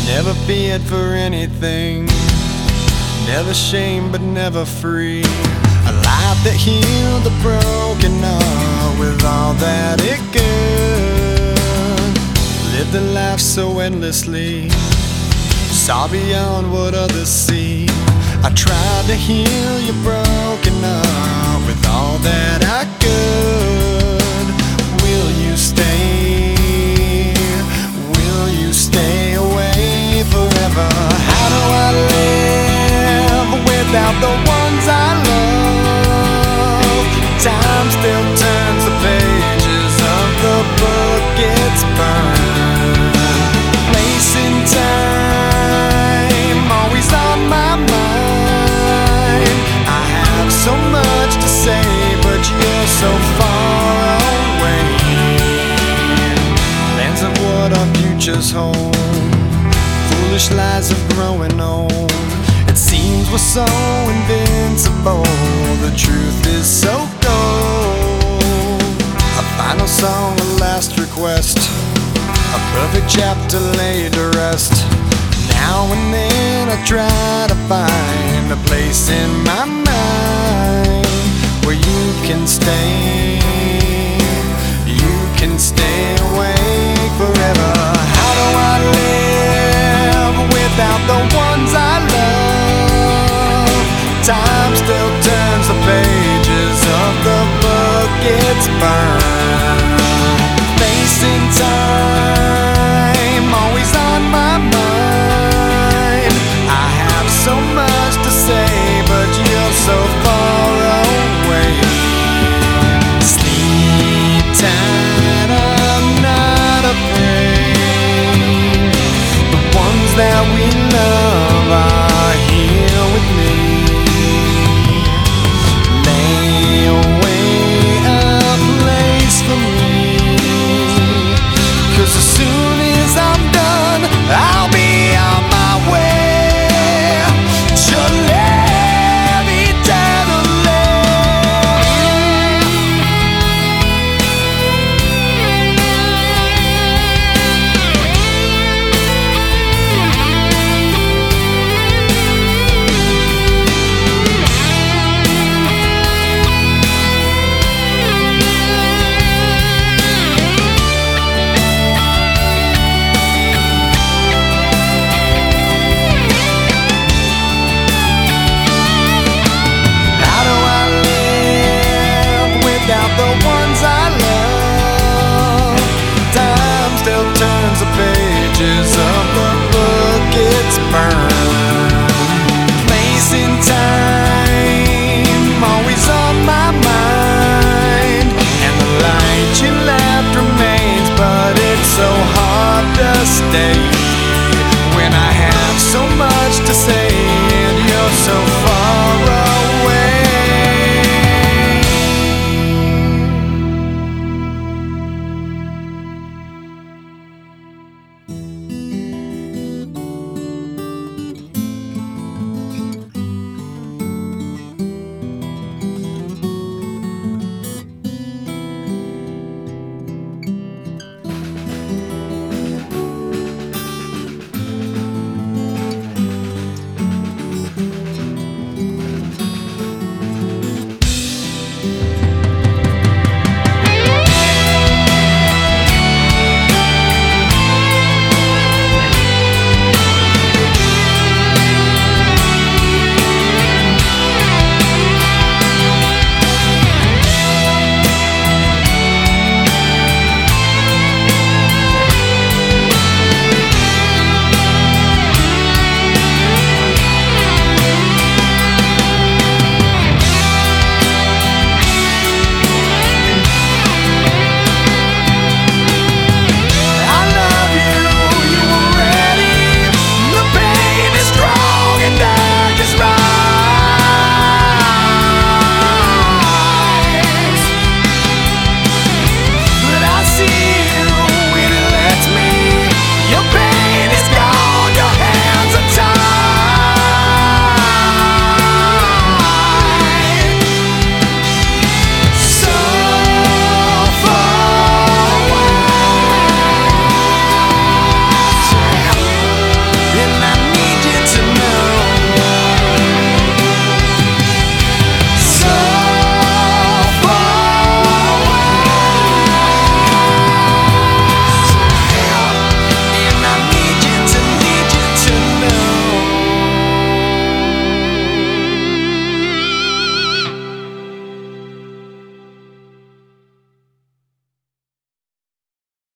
Never feared for anything, never shamed but never free. A life that healed the broken heart with all that it could. Lived a life so endlessly, saw beyond what others see. I tried to heal your broken heart with all that I could. Will you stay? Will you stay away forever? How do I live without the ones I love? Time still turns the pages of the book it's burned. Place in time, always on my mind. I have so much to say, but you're so far away. Plans of what our futures hold, foolish lies of growing old. It seems we're so invincible, the truth is so cold. A final song, a last request, a perfect chapter laid to rest. Now and then I try to find a place in my mind where you can stay awake forever.